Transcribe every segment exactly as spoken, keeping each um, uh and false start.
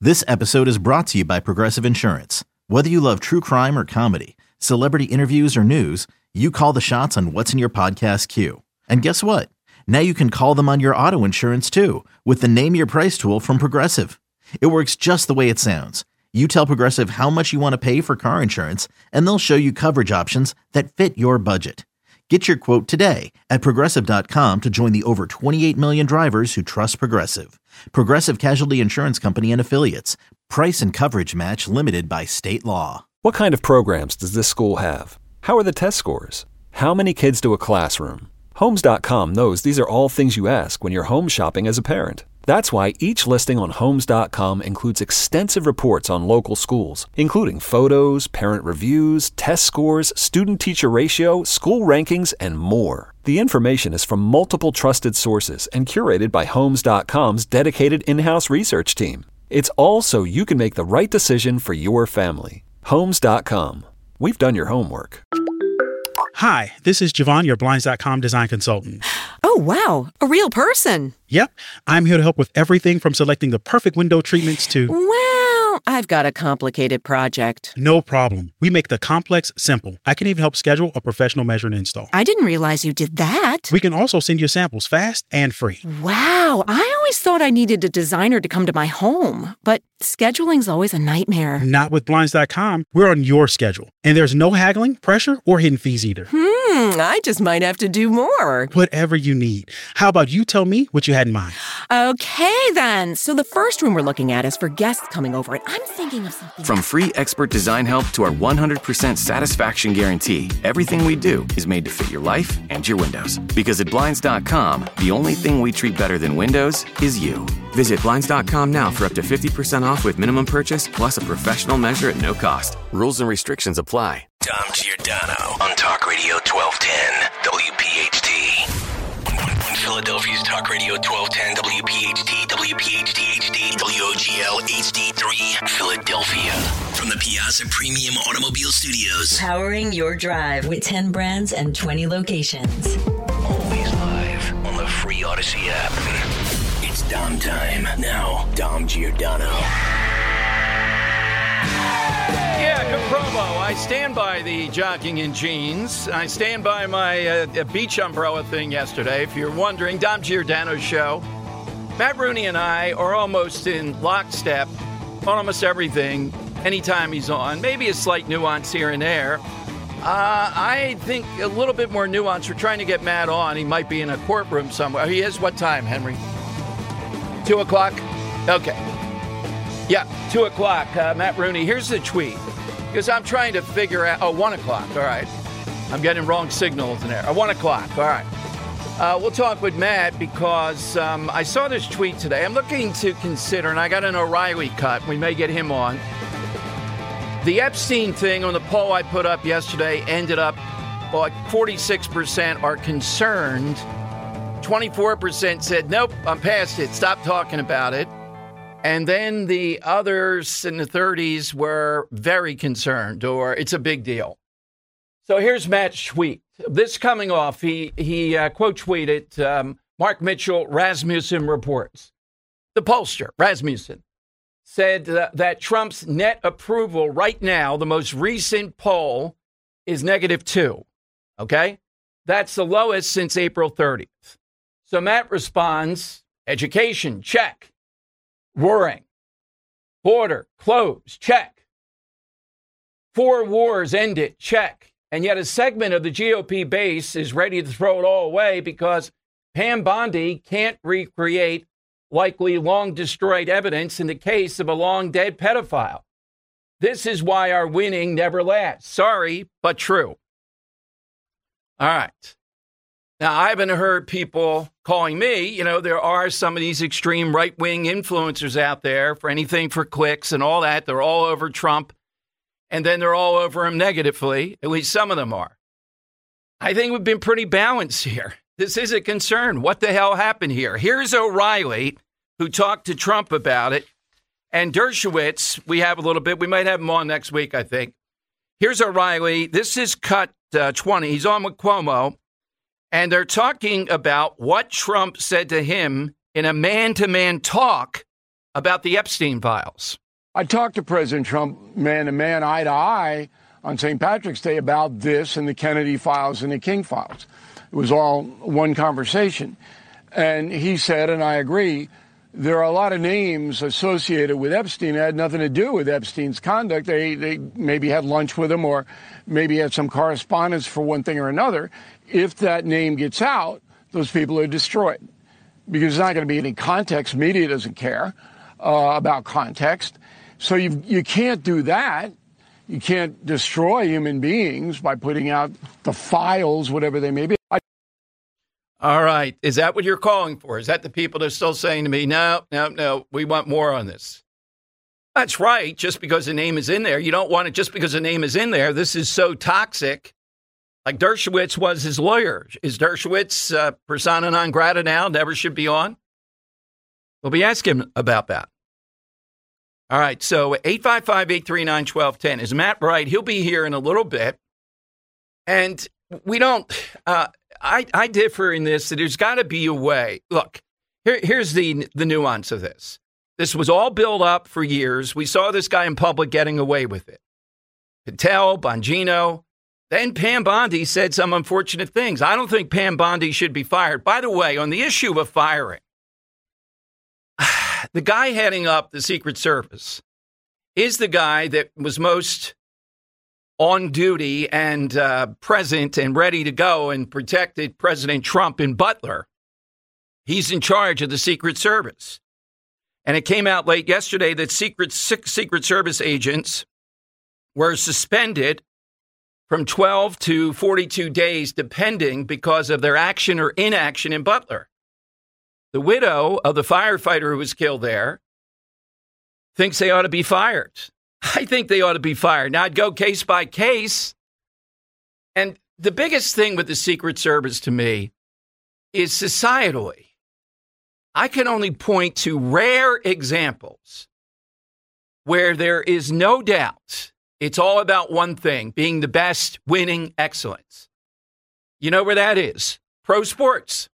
This episode is brought to you by Progressive Insurance. Whether you love true crime or comedy, celebrity interviews or news, you call the shots on what's in your podcast queue. And guess what? Now you can call them on your auto insurance too with the Name Your Price tool from Progressive. It works just the way it sounds. You tell Progressive how much you want to pay for car insurance, and they'll show you coverage options that fit your budget. Get your quote today at Progressive dot com to join the over twenty-eight million drivers who trust Progressive. Progressive Casualty Insurance Company and Affiliates. Price and coverage match limited by state law. What kind of programs does this school have? How are the test scores? How many kids to a classroom? Homes dot com knows these are all things you ask when you're home shopping as a parent. That's why each listing on Homes dot com includes extensive reports on local schools, including photos, parent reviews, test scores, student-teacher ratio, school rankings, and more. The information is from multiple trusted sources and curated by Homes dot com's dedicated in-house research team. It's all so you can make the right decision for your family. Homes dot com. We've done your homework. Hi, this is Javon, your Blinds dot com design consultant. Oh, wow. A real person. Yep. I'm here to help with everything from selecting the perfect window treatments to... Well, I've got a complicated project. No problem. We make the complex simple. I can even help schedule a professional measure and install. I didn't realize you did that. We can also send you samples fast and free. Wow. I always thought I needed a designer to come to my home, but scheduling's always a nightmare. Not with Blinds dot com. We're on your schedule. And there's no haggling, pressure, or hidden fees either. Hmm, I just might have to do more. Whatever you need. How about you tell me what you had in mind? Okay, then. So the first room we're looking at is for guests coming over, and I'm thinking of something... From free expert design help to our one hundred percent satisfaction guarantee, everything we do is made to fit your life and your windows. Because at Blinds dot com, the only thing we treat better than windows is you. Visit Blinds dot com now for up to fifty percent off with minimum purchase plus a professional measure at no cost. Rules and restrictions apply. Dom Giordano on Talk Radio twelve ten W P H T. Philadelphia's Talk Radio twelve ten W P H T, W P H T H D, W O G L H D three, Philadelphia. From the Piazza Premium Automobile Studios. Powering your drive with ten brands and twenty locations. Always live on the free Odyssey app. It's Dom time. Now, Dom Giordano. Yeah, good promo. I stand by the jogging in jeans. I stand by my uh, beach umbrella thing yesterday. If you're wondering, Dom Giordano's show. Matt Rooney and I are almost in lockstep on almost everything anytime he's on. Maybe a slight nuance here and there. Uh, I think a little bit more nuance. We're trying to get Matt on. He might be in a courtroom somewhere. He is what time, Henry? Two o'clock? Okay. Yeah, two o'clock. Uh, Matt Rooney, here's the tweet. Because I'm trying to figure out... Oh, one o'clock. All right. I'm getting wrong signals in there. Oh, one o'clock. All right. Uh, we'll talk with Matt because um, I saw this tweet today. I'm looking to consider, and I got an O'Reilly cut. We may get him on. The Epstein thing on the poll I put up yesterday ended up, well, like forty-six percent are concerned. twenty-four percent said, nope, I'm past it. Stop talking about it. And then the others in the thirties were very concerned, or it's a big deal. So here's Matt's tweet. This coming off, he, he uh, quote tweeted, um, Mark Mitchell, Rasmussen reports. The pollster, Rasmussen, said uh, that Trump's net approval right now, the most recent poll, is negative two. Okay? That's the lowest since April thirtieth. So Matt responds, education, check. Roaring. Border closed. Check. Four wars ended. Check. And yet a segment of the G O P base is ready to throw it all away because Pam Bondi can't recreate likely long-destroyed evidence in the case of a long-dead pedophile. This is why our winning never lasts. Sorry, but true. All right. Now, I haven't heard people calling me. You know, there are some of these extreme right-wing influencers out there for anything for clicks and all that. They're all over Trump, and then they're all over him negatively. At least some of them are. I think we've been pretty balanced here. This is a concern. What the hell happened here? Here's O'Reilly, who talked to Trump about it, and Dershowitz. We have a little bit. We might have him on next week, I think. Here's O'Reilly. This is cut uh, twenty. He's on with Cuomo. And they're talking about what Trump said to him in a man-to-man talk about the Epstein files. I talked to President Trump man to man, eye to eye, on Saint Patrick's Day about this and the Kennedy files and the King files. It was all one conversation. And he said, and I agree, there are a lot of names associated with Epstein that had nothing to do with Epstein's conduct. They, they maybe had lunch with him or maybe had some correspondence for one thing or another. If that name gets out, those people are destroyed because there's not going to be any context. Media doesn't care uh, about context. So you you can't do that. You can't destroy human beings by putting out the files, whatever they may be. I- All right. Is that what you're calling for? Is that the people that are still saying to me, no, no, no, we want more on this? That's right. Just because a name is in there. You don't want it just because a name is in there. This is so toxic. Like Dershowitz was his lawyer. Is Dershowitz uh, persona non grata now? Never should be on? We'll be asking about that. All right. So eight five five, eight three nine, one two one zero. Is Matt right? He'll be here in a little bit. And we don't, uh, I, I differ in this, that there's got to be a way. Look, here, here's the the nuance of this. This was all built up for years. We saw this guy in public getting away with it. Patel, Bongino. Then Pam Bondi said some unfortunate things. I don't think Pam Bondi should be fired. By the way, on the issue of firing, the guy heading up the Secret Service is the guy that was most on duty and uh, present and ready to go and protected President Trump in Butler. He's in charge of the Secret Service. And it came out late yesterday that Secret Secret Service agents were suspended from twelve to forty-two days, depending because of their action or inaction in Butler. The widow of the firefighter who was killed there thinks they ought to be fired. I think they ought to be fired. Now, I'd go case by case. And the biggest thing with the Secret Service to me is societally. I can only point to rare examples where there is no doubt it's all about one thing, being the best, winning, excellence. You know where that is? Pro sports.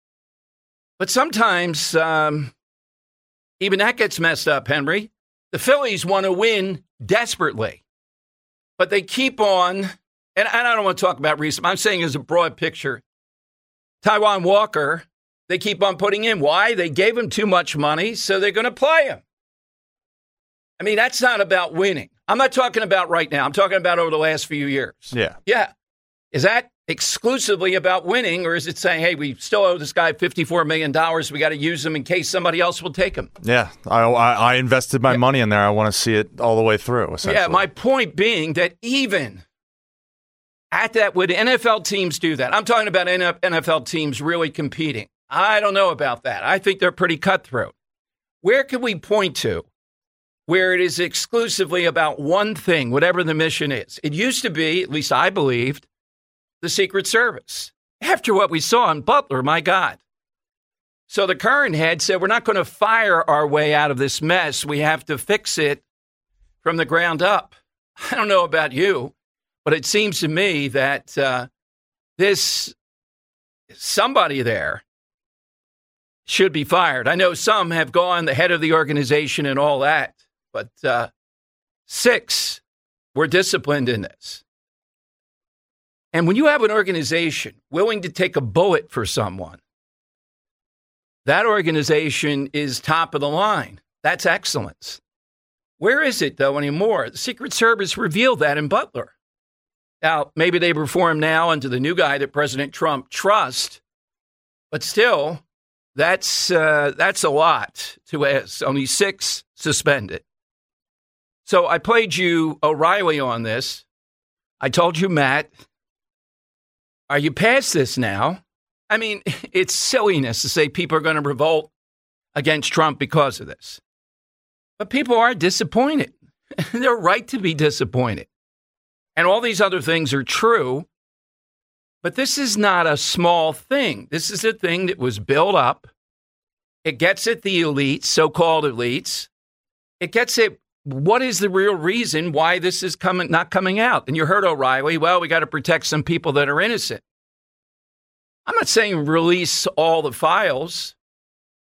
But sometimes um, even that gets messed up, Henry. The Phillies want to win desperately, but they keep on, and I don't want to talk about recent, I'm saying as a broad picture, Taijuan Walker, they keep on putting in. Why? They gave him too much money, so they're going to play him. I mean, that's not about winning. I'm not talking about right now. I'm talking about over the last few years. Yeah. Yeah. Is that exclusively about winning, or is it saying, hey, we still owe this guy fifty-four million dollars. We got to use him in case somebody else will take him? Yeah. I, I, I invested my yeah. money in there. I want to see it all the way through, essentially. Yeah, my point being that even at that, would N F L teams do that? I'm talking about N F L teams really competing. I don't know about that. I think they're pretty cutthroat. Where can we point to where it is exclusively about one thing, whatever the mission is? It used to be, at least I believed, the Secret Service. After what we saw in Butler, my God. So the current head said, we're not going to fire our way out of this mess. We have to fix it from the ground up. I don't know about you, but it seems to me that uh, this somebody there should be fired. I know some have gone, the head of the organization and all that, but uh, six were disciplined in this. And when you have an organization willing to take a bullet for someone, that organization is top of the line. That's excellence. Where is it, though, anymore? The Secret Service revealed that in Butler. Now, maybe they perform now under the new guy that President Trump trusts, but still, that's uh, that's a lot to ask. Only six suspended. So I played you O'Reilly on this. I told you, Matt, are you past this now? I mean, it's silliness to say people are going to revolt against Trump because of this. But people are disappointed. They're right to be disappointed. And all these other things are true. But this is not a small thing. This is a thing that was built up. It gets at the elites, so-called elites. It gets at what is the real reason why this is coming, not coming out. And you heard O'Reilly, well, we got to protect some people that are innocent. I'm not saying release all the files,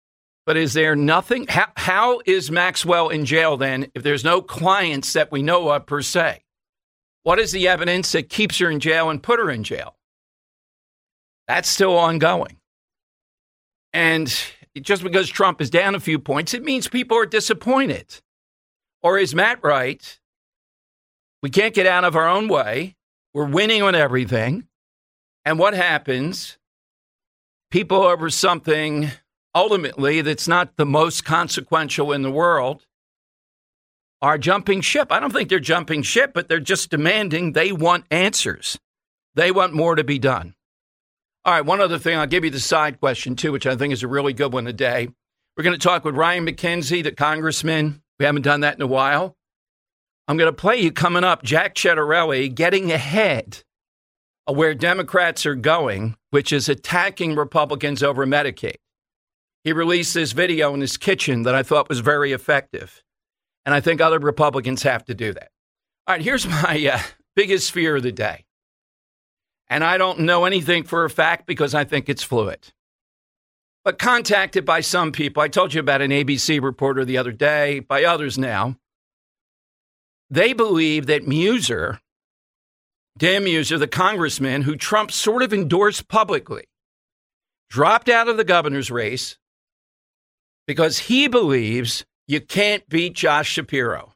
But is there nothing? How, how is Maxwell in jail then if there's no clients that we know of per se? What is the evidence that keeps her in jail and put her in jail? That's still ongoing. And just because Trump is down a few points, it means people are disappointed. Or is Matt right? We can't get out of our own way. We're winning on everything. And what happens? People over something ultimately that's not the most consequential in the world are jumping ship. I don't think they're jumping ship, but they're just demanding. They want answers. They want more to be done. All right, one other thing. I'll give you the side question, too, which I think is a really good one today. We're going to talk with Ryan McKenzie, the congressman. We haven't done that in a while. I'm going to play you coming up Jack Ciattarelli getting ahead of where Democrats are going, which is attacking Republicans over Medicaid. He released this video in his kitchen that I thought was very effective. And I think other Republicans have to do that. All right, here's my uh, biggest fear of the day. And I don't know anything for a fact because I think it's fluid. But contacted by some people, I told you about an A B C reporter the other day, by others now. They believe that Muser, Dan Muser, the congressman who Trump sort of endorsed publicly, dropped out of the governor's race because he believes you can't beat Josh Shapiro.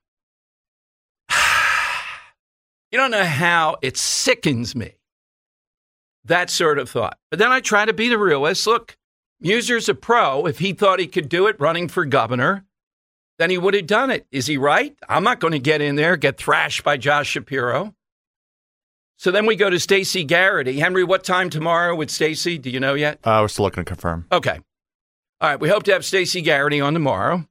You don't know how it sickens me, that sort of thought. But then I try to be the realist. Look, Muser's a pro. If he thought he could do it running for governor, then he would have done it. Is he right? I'm not going to get in there, get thrashed by Josh Shapiro. So then we go to Stacey Garrity. Henry, what time tomorrow with Stacey? Do you know yet? Uh, we're still looking to confirm. Okay. All right. We hope to have Stacey Garrity on tomorrow.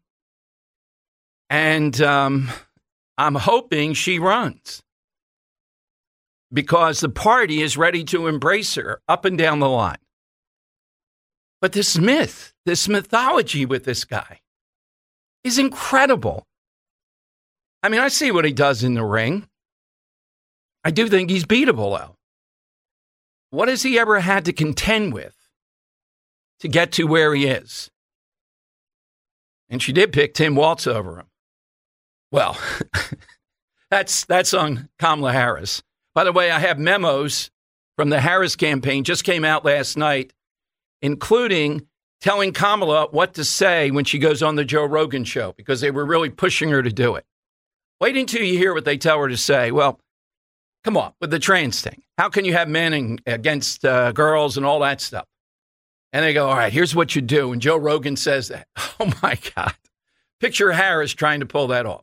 And um, I'm hoping she runs because the party is ready to embrace her up and down the line. But this myth, this mythology with this guy is incredible. I mean, I see what he does in the ring. I do think he's beatable, though. What has he ever had to contend with to get to where he is? And she did pick Tim Walz over him. Well, that's that's on Kamala Harris. By the way, I have memos from the Harris campaign, just came out last night, including telling Kamala what to say when she goes on the Joe Rogan show, because they were really pushing her to do it. Wait until you hear what they tell her to say. Well, come on, with the trans thing. How can you have men in, against uh, girls and all that stuff? And they go, all right, here's what you do. And Joe Rogan says that. Oh, my God. Picture Harris trying to pull that off.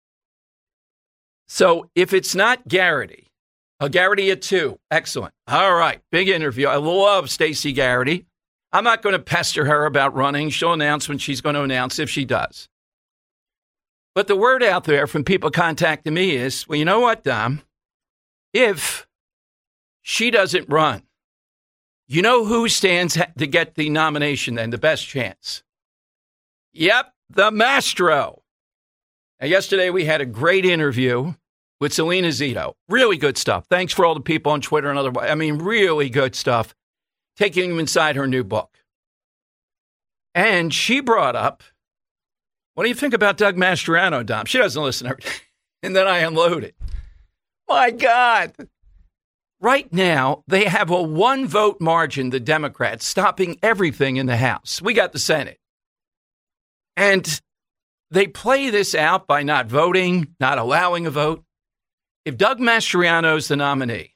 So if it's not Garrity, oh, Garrity at two. Excellent. All right. Big interview. I love Stacey Garrity. I'm not going to pester her about running. She'll announce when she's going to announce if she does. But the word out there from people contacting me is, well, you know what, Dom? If she doesn't run, you know who stands to get the nomination then, the best chance? Yep, the Mastro. Now, yesterday we had a great interview with Selena Zito. Really good stuff. Thanks for all the people on Twitter and otherwise. I mean, really good stuff. Taking you inside her new book. And she brought up, what do you think about Doug Mastriano, Dom? She doesn't listen to her. And then I unloaded. My God. Right now, they have a one-vote margin, the Democrats, stopping everything in the House. We got the Senate. And they play this out by not voting, not allowing a vote. If Doug Mastriano's the nominee,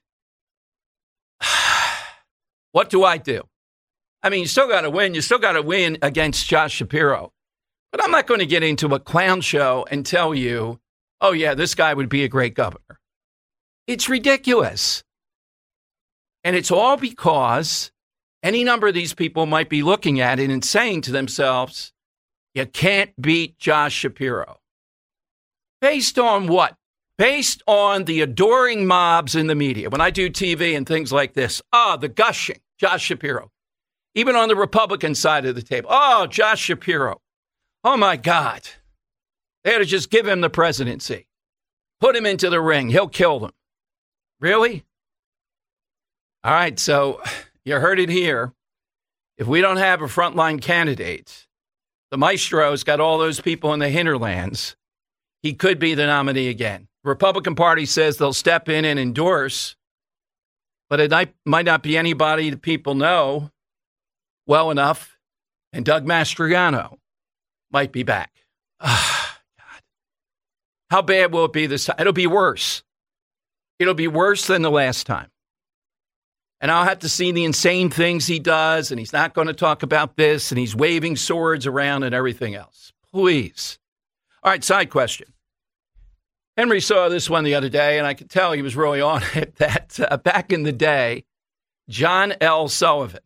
what do I do? I mean, you still got to win. You still got to win against Josh Shapiro. But I'm not going to get into a clown show and tell you, oh, yeah, this guy would be a great governor. It's ridiculous. And it's all because any number of these people might be looking at it and saying to themselves, you can't beat Josh Shapiro. Based on what? Based on the adoring mobs in the media. When I do T V and things like this, oh, the gushing, Josh Shapiro. Even on the Republican side of the table, oh, Josh Shapiro. Oh, my God. They had to just give him the presidency. Put him into the ring. He'll kill them. Really? All right, so you heard it here. If we don't have a frontline candidate, The maestro's got all those people in the hinterlands. He could be the nominee again. The Republican Party says they'll step in and endorse, but it might not be anybody that people know well enough, and Doug Mastriano might be back. Oh, God. How bad will it be this time? It'll be worse. It'll be worse than the last time. And I'll have to see the insane things he does, and he's not going to talk about this, and he's waving swords around and everything else. Please. All right, side question. Henry saw this one the other day, and I could tell he was really on it, that uh, back in the day, John L. Sullivan,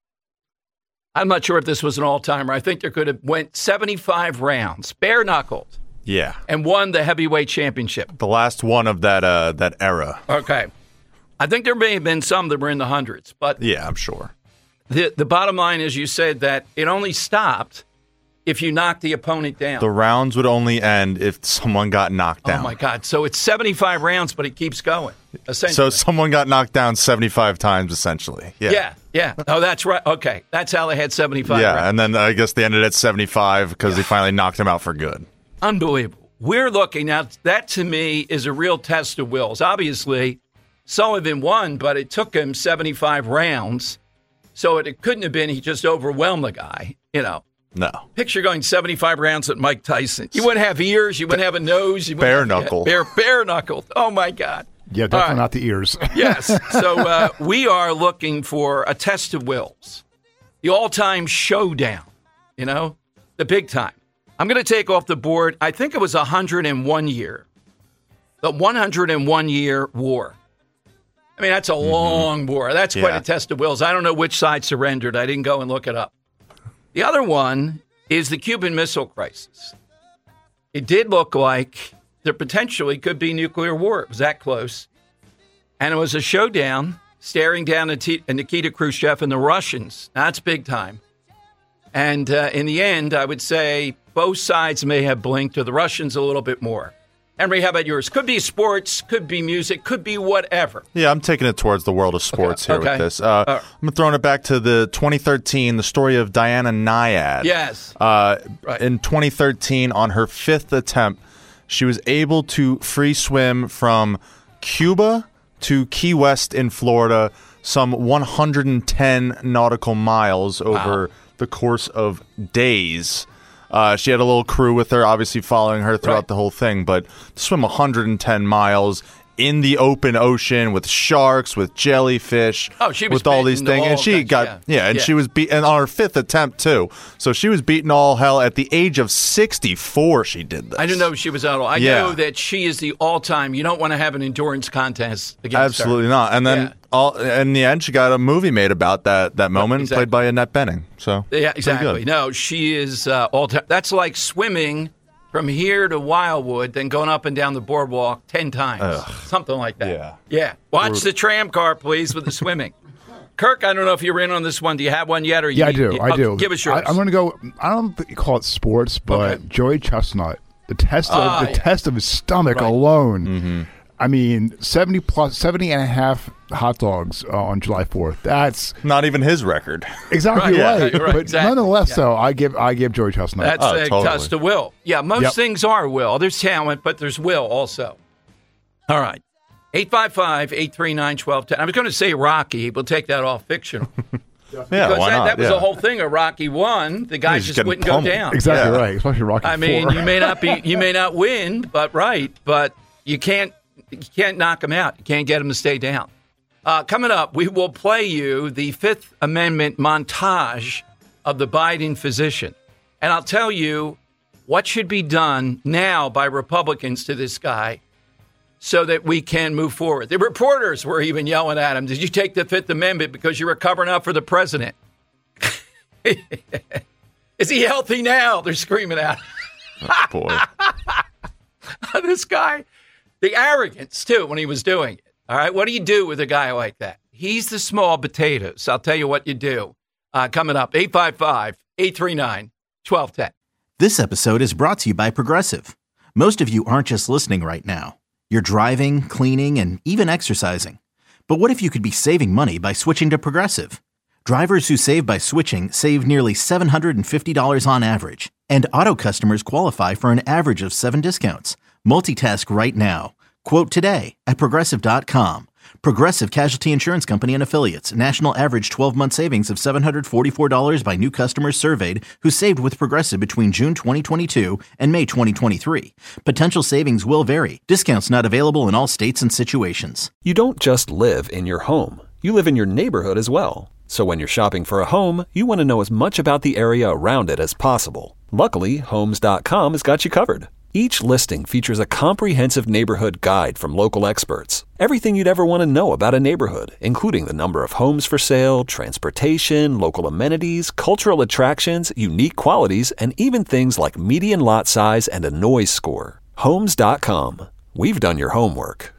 I'm not sure if this was an all-timer. I think there could have went seventy-five rounds, bare-knuckled. Yeah. And won the heavyweight championship. The last one of that uh, that era. Okay. I think there may have been some that were in the hundreds, but yeah, I'm sure. The the bottom line is, you said that it only stopped if you knocked the opponent down. The rounds would only end if someone got knocked down. Oh my God! So it's seventy-five rounds, but it keeps going. Essentially. So someone got knocked down seventy-five times, essentially. Yeah. Yeah. Yeah. Oh, that's right. Okay, that's how they had seventy-five. Yeah, rounds. and then I guess they ended at seventy-five because they finally knocked him out for good. Unbelievable. We're looking now. That to me is a real test of wills. Obviously, Sullivan won, but it took him seventy-five rounds. So it, it couldn't have been he just overwhelmed the guy, you know. No. Picture going seventy-five rounds at Mike Tyson. You wouldn't have ears. You wouldn't have a nose. You bare knuckle. Bare, bare knuckled. Oh, my God. Yeah, definitely right. not the ears. Yes. So uh, we are looking for a test of wills. The all-time showdown, you know, the big time. I'm going to take off the board, I think it was one hundred one year. The one hundred one year war. I mean, that's a mm-hmm. long war. That's quite yeah. a test of wills. I don't know which side surrendered. I didn't go and look it up. The other one is the Cuban Missile Crisis. It did look like there potentially could be nuclear war. It was that close. And it was a showdown staring down at Nikita Khrushchev and the Russians. That's big time. And uh, in the end, I would say both sides may have blinked, or the Russians a little bit more. Henry, how about yours? Could be sports, could be music, could be whatever. Yeah, I'm taking it towards the world of sports okay. here okay. with this. Uh, uh, I'm throwing it back to the twenty thirteen, the story of Diana Nyad. Yes. Uh, right. In twenty thirteen, on her fifth attempt, she was able to free swim from Cuba to Key West in Florida, some one hundred ten nautical miles over wow. the course of days. Uh, she had a little crew with her, obviously following her throughout right. the whole thing, but to swim one hundred ten miles in the open ocean with sharks, with jellyfish, oh, she was with all these things, all and she kinds, got yeah, yeah and yeah. she was beaten on her fifth attempt too. So she was beaten all hell at the age of sixty-four. She did this. I didn't know she was out. I yeah. know that she is the all-time. You don't want to have an endurance contest against Absolutely her. not. And then yeah. all in the end, she got a movie made about that that moment, exactly. played by Annette Bening. So yeah, exactly. No, she is uh, all-time. That's like swimming from here to Wildwood, then going up and down the boardwalk ten times. Ugh. Something like that. Yeah. Yeah. Watch Brutal. the tram car, please, with the swimming. Kirk, I don't know if you're in on this one. Do you have one yet? Or yeah, you, I do. You, I do. Oh, give us yours. I, I'm going to go. I don't think you call it sports, but okay. Joey Chestnut, the test of ah, the yeah. test of his stomach right. alone. Mm-hmm. I mean, seventy plus, seventy and a half hot dogs uh, on July fourth. That's not even his record. Exactly right. right. Yeah, right. But exactly. nonetheless, yeah. though, I give I give Joey Chestnut. That's oh, a totally. test of will. Yeah, most yep. things are will. There's talent, but there's will also. All right. eight five five, eight three nine, one two one zero. I was going to say Rocky. We'll take that off fictional. yeah, because why that, not? that was yeah. the whole thing of Rocky one. The guy He's just just wouldn't pummeled. go down. Exactly yeah. right. Especially Rocky I mean, four. you may not be, you may not win, but right, but you can't, you can't knock him out. You can't get him to stay down. Uh, coming up, we will play you the Fifth Amendment montage of the Biden physician, and I'll tell you what should be done now by Republicans to this guy, so that we can move forward. The reporters were even yelling at him, did you take the Fifth Amendment because you were covering up for the president? Is he healthy now? They're screaming at him. Oh, boy. This guy, the arrogance, too, when he was doing it. All right, what do you do with a guy like that? He's the small potatoes. I'll tell you what you do. Uh, coming up, eight five five, eight three nine, one two one zero. This episode is brought to you by Progressive. Most of you aren't just listening right now. You're driving, cleaning, and even exercising. But what if you could be saving money by switching to Progressive? Drivers who save by switching save nearly seven hundred fifty dollars on average. And auto customers qualify for an average of seven discounts. Multitask right now. Quote today at Progressive dot com. Progressive Casualty Insurance Company and Affiliates. National average twelve-month savings of seven hundred forty-four dollars by new customers surveyed who saved with Progressive between June twenty twenty-two and May twenty twenty-three. Potential savings will vary. Discounts not available in all states and situations. You don't just live in your home. You live in your neighborhood as well. So when you're shopping for a home, you want to know as much about the area around it as possible. Luckily, Homes dot com has got you covered. Each listing features a comprehensive neighborhood guide from local experts. Everything you'd ever want to know about a neighborhood, including the number of homes for sale, transportation, local amenities, cultural attractions, unique qualities, and even things like median lot size and a noise score. Homes dot com. We've done your homework.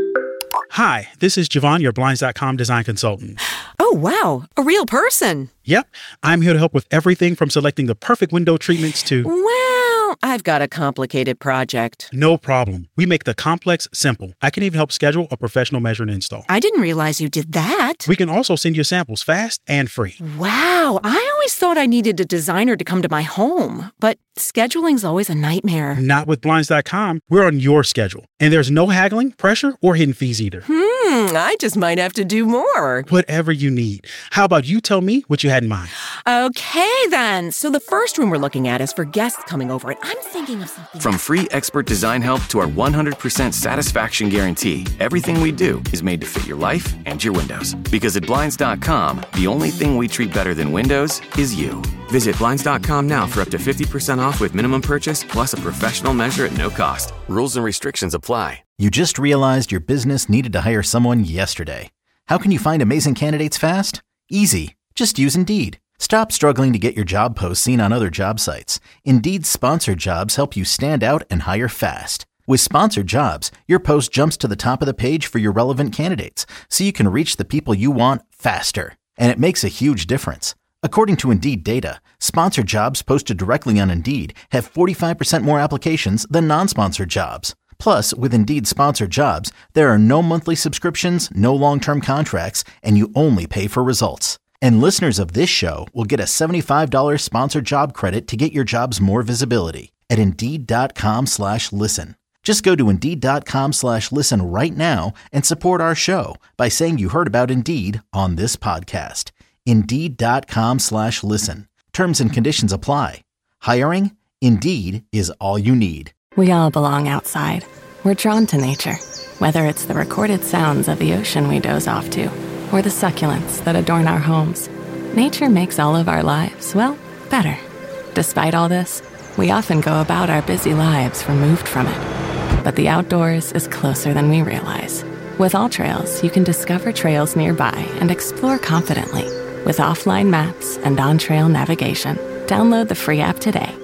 Hi, this is Javon, your Blinds dot com design consultant. Oh, wow. A real person. Yep. I'm here to help with everything from selecting the perfect window treatments to... Well, I've got a complicated project. No problem. We make the complex simple. I can even help schedule a professional measure and install. I didn't realize you did that. We can also send you samples fast and free. Wow. I always thought I needed a designer to come to my home, but scheduling's always a nightmare. Not with Blinds dot com. We're on your schedule. And there's no haggling, pressure, or hidden fees either. Hmm, I just might have to do more. Whatever you need. How about you tell me what you had in mind? Okay, then. So the first room we're looking at is for guests coming over, and I'm thinking of something. From free expert design help to our one hundred percent satisfaction guarantee, everything we do is made to fit your life and your windows. Because at Blinds dot com, the only thing we treat better than windows is you. Visit Blinds dot com now for up to fifty percent off with minimum purchase plus a professional measure at no cost. Rules and restrictions apply. You just realized your business needed to hire someone yesterday. How can you find amazing candidates fast? Easy. Just use Indeed. Stop struggling to get your job posts seen on other job sites. Indeed's sponsored jobs help you stand out and hire fast. With sponsored jobs, your post jumps to the top of the page for your relevant candidates, so you can reach the people you want faster. And it makes a huge difference. According to Indeed data, sponsored jobs posted directly on Indeed have forty-five percent more applications than non-sponsored jobs. Plus, with Indeed sponsored jobs, there are no monthly subscriptions, no long-term contracts, and you only pay for results. And listeners of this show will get a seventy-five dollars sponsored job credit to get your jobs more visibility at Indeed.com slash listen. Just go to Indeed.com slash listen right now and support our show by saying you heard about Indeed on this podcast. Indeed.com slash listen. Terms and conditions apply. Hiring? Indeed is all you need. We all belong outside. We're drawn to nature, whether it's the recorded sounds of the ocean we doze off to, or the succulents that adorn our homes. Nature makes all of our lives, well, better. Despite all this, we often go about our busy lives removed from it. But the outdoors is closer than we realize. With AllTrails, you can discover trails nearby and explore confidently. With offline maps and on-trail navigation, download the free app today.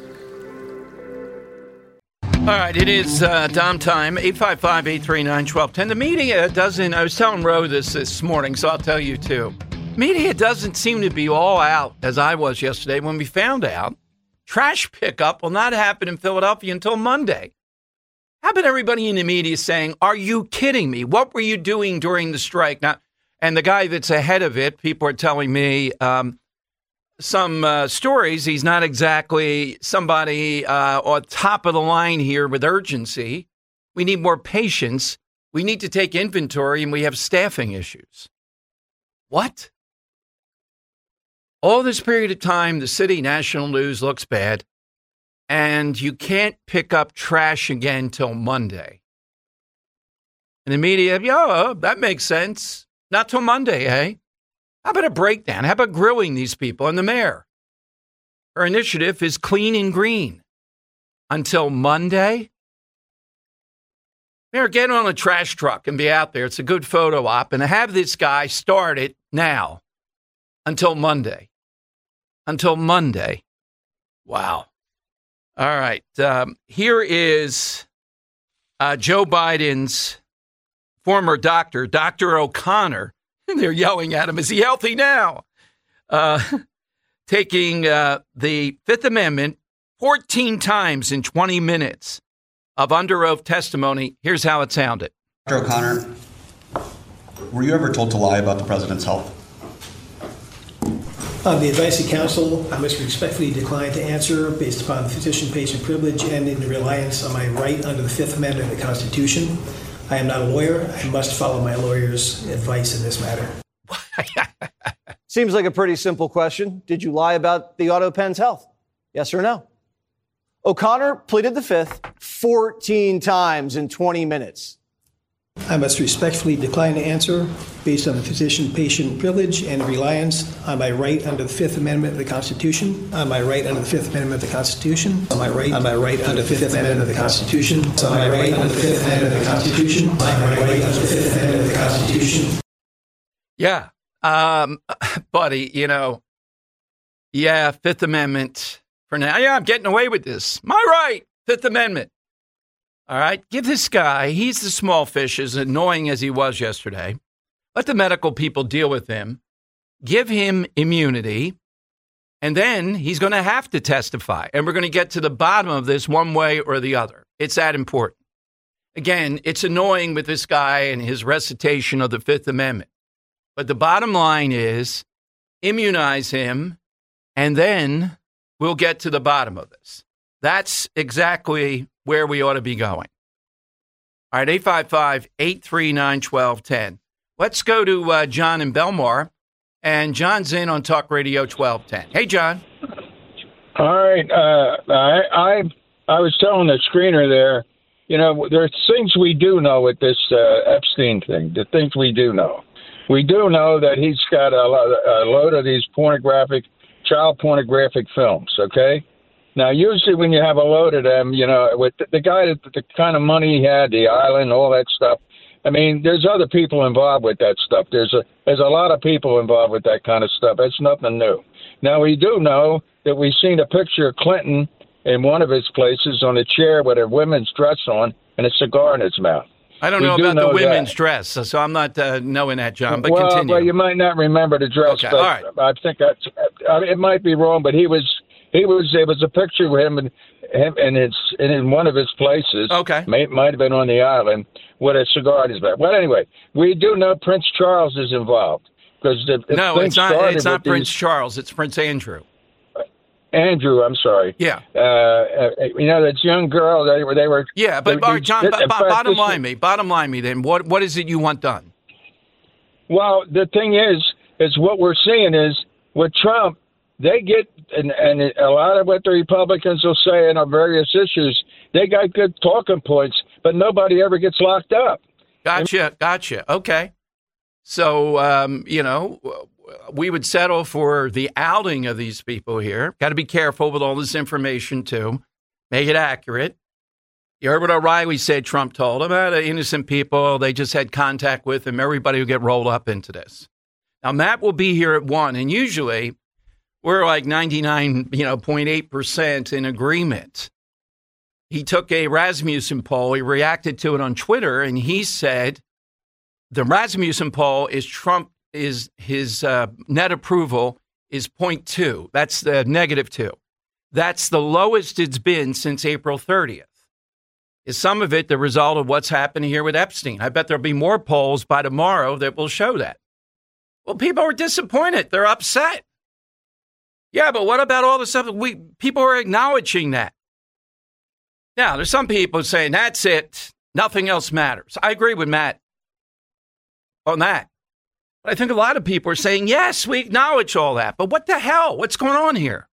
All right, it is uh, Dom time, eight five five, eight three nine, one two one zero. The media doesn't, I was telling Ro this this morning, so I'll tell you too. Media doesn't seem to be all out, as I was yesterday when we found out trash pickup will not happen in Philadelphia until Monday. How about everybody in the media saying, are you kidding me? What were you doing during the strike? Now, and the guy that's ahead of it, people are telling me um, some uh, stories. He's not exactly somebody uh, on top of the line here with urgency. We need more patience. We need to take inventory, and we have staffing issues. What? All this period of time, the city national news looks bad, and you can't pick up trash again till Monday. And the media, yeah, that makes sense. Not till Monday, eh? How about a breakdown? How about grilling these people and the mayor? Her initiative is clean and green. Until Monday? Mayor, get on a trash truck and be out there. It's a good photo op. And have this guy start it now. Until Monday. Until Monday. Wow. All right. Um, here is uh, Joe Biden's former doctor, Doctor O'Connor. And they're yelling at him, is he healthy now? Uh, taking uh, the Fifth Amendment fourteen times in twenty minutes of under oath testimony. Here's how it sounded. Doctor O'Connor, were you ever told to lie about the president's health? On the advice of counsel, I must respectfully decline to answer based upon the physician-patient privilege and in reliance on my right under the Fifth Amendment of the Constitution. I am not a lawyer. I must follow my lawyer's advice in this matter. Seems like a pretty simple question. Did you lie about the AutoPenn's health? Yes or no? O'Connor pleaded the Fifth fourteen times in twenty minutes. I must respectfully decline to answer based on the physician-patient privilege and reliance on my right under the Fifth Amendment of the Constitution. On my right under the Fifth Amendment of the Constitution. On my right, on my right under the Fifth Amendment of the Constitution. On my right under the Fifth Amendment of the Constitution. On my right under the Fifth Amendment of the Constitution. Yeah, um, buddy, you know, yeah, Fifth Amendment for now. Yeah, I'm getting away with this. My right, Fifth Amendment. All right, give this guy, he's the small fish, as annoying as he was yesterday. Let the medical people deal with him. Give him immunity. And then he's going to have to testify. And we're going to get to the bottom of this one way or the other. It's that important. Again, it's annoying with this guy and his recitation of the Fifth Amendment. But the bottom line is immunize him, and then we'll get to the bottom of this. That's exactly where we ought to be going. All right, eight five five, eight three nine, one two one zero. Let's go to uh, John in Belmar. And John's in on Talk Radio twelve ten. Hey, John. All right. Uh, I, I I was telling the screener there, you know, there's things we do know with this uh, Epstein thing, the things we do know. We do know that he's got a, a load of these pornographic, child pornographic films, okay? Now, usually when you have a load of them, you know, with the, the guy, that the kind of money he had, the island, all that stuff, I mean, there's other people involved with that stuff. There's a there's a lot of people involved with that kind of stuff. It's nothing new. Now, we do know that we've seen a picture of Clinton in one of his places on a chair with a women's dress on and a cigar in his mouth. I don't we know do about know the women's that. dress, so, so I'm not uh, knowing that, John, but well, continue. Well, you might not remember the dress, okay, but all right. I think that's, I mean, it might be wrong, but he was, he was, there was a picture of him and him in his, in one of his places. Okay. May, might have been on the island with a cigar in his back. Well, anyway, we do know Prince Charles is involved. Because the, the No, it's not, it's not Prince these, Charles, it's Prince Andrew. Andrew, I'm sorry. Yeah. Uh, uh, you know, this young girl, they were, they were. Yeah, but they, all right, John, they, b- b- bottom line me, bottom line me then, what what is it you want done? Well, the thing is, is what we're seeing is with Trump, they get, and, and a lot of what the Republicans will say on various issues, they got good talking points, but nobody ever gets locked up. Gotcha, gotcha. Okay. So, um, you know, we would settle for the outing of these people here. Got to be careful with all this information, too. Make it accurate. You heard what O'Reilly said Trump told about uh, innocent people. They just had contact with him. Everybody will get rolled up into this. Now, Matt will be here at one, and usually we're like ninety-nine, you know, point eight percent in agreement. He took a Rasmussen poll. He reacted to it on Twitter, and he said the Rasmussen poll is Trump is his uh, net approval is zero point two. That's the negative two. That's the lowest it's been since April thirtieth. Is some of it the result of what's happening here with Epstein? I bet there'll be more polls by tomorrow that will show that. Well, people are disappointed. They're upset. Yeah, but what about all the stuff? We people are acknowledging that. Now, there's some people saying, that's it. Nothing else matters. I agree with Matt on that. But I think a lot of people are saying, yes, we acknowledge all that. But what the hell? What's going on here?